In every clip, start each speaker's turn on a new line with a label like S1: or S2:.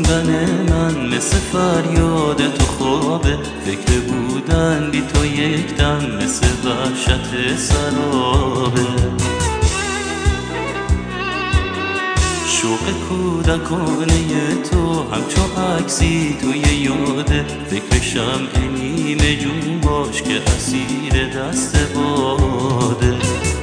S1: خوندن من مثل فریاد تو خوابه، فکر بودن بی تو یک دم مثل وحشت سرابه. شوق کودکانه تو همچو عکسی توی یاده، فکرشم نیمه جون باش که اسیر دست باده.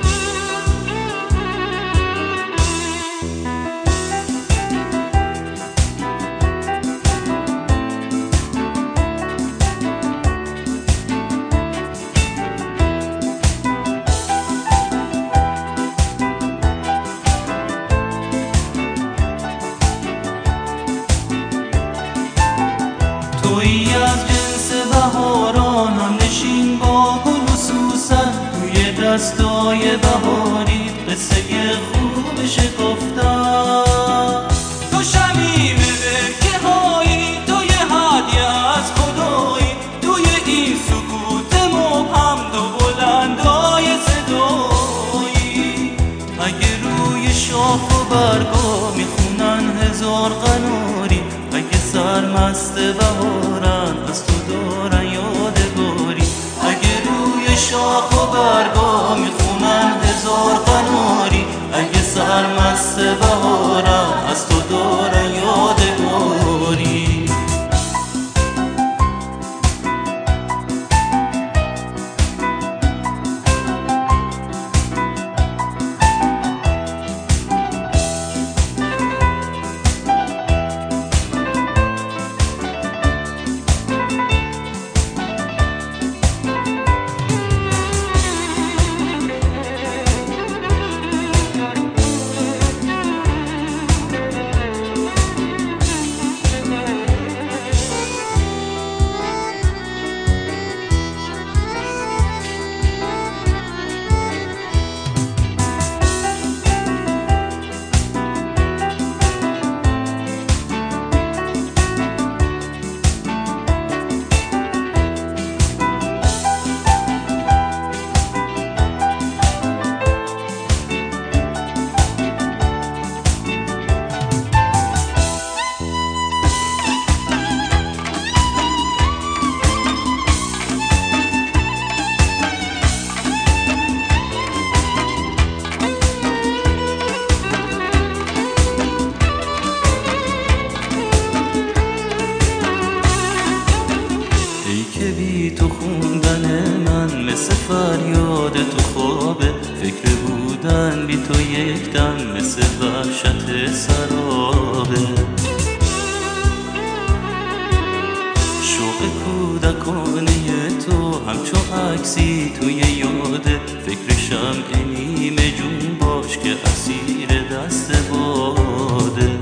S1: تویی از جنس بهاران، هم نشین با گل و سوسن، توی دستای بهاری قصه خوب شکفتن. تو شمیم برکه هایی، توی هدیه از خدایی، توی این سکوت مبهم و بلندای صدایی. اگه روی شاخ و برگا میخونن هزار قناری، اگه سرمست بهارن از تو دارن یادگاری، اگه روی شاخ و برگا میخونن هزار قناری، اگه سرمست بهارن از تو دارن یادگاری. تو خوندن من مثل فریاد تو خوابه، فکر بودن بی تو یک دم مثل وحشت سرابه. شوق کودکانه تو همچو عکسی توی یاده، فکرشم نیمه جون باش که اسیر دست باده.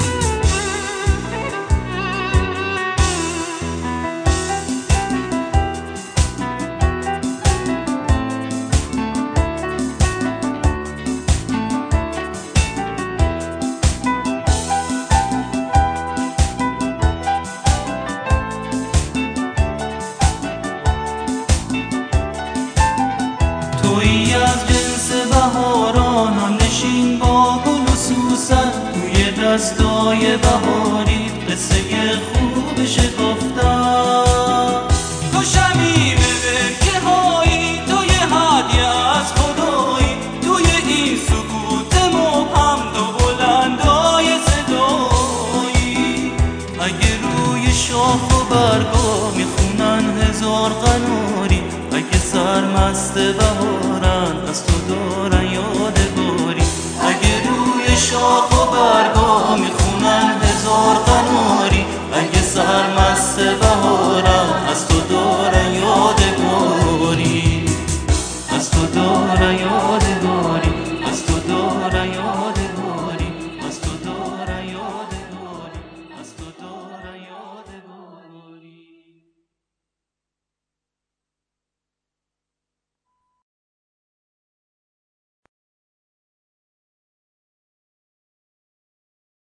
S1: تویی از جنس بهاران، هم نشین با گل و سوسن، توی دستای بهاری قصه خوب شکفتن. تو شمیم برکه هایی، توی هدیه از خدایی، توی این سکوت مبهم و بلندای صدایی. اگه روی شاخ و برگا میخونن هزار قناری، اگه سرمست بهارن از تو دارن یادگاری، اگه روی شاخ و برگا میخونن هزار قناری، اگه سرمست بهارن از تو دارن یادگاری، از تو دارن یادگاری.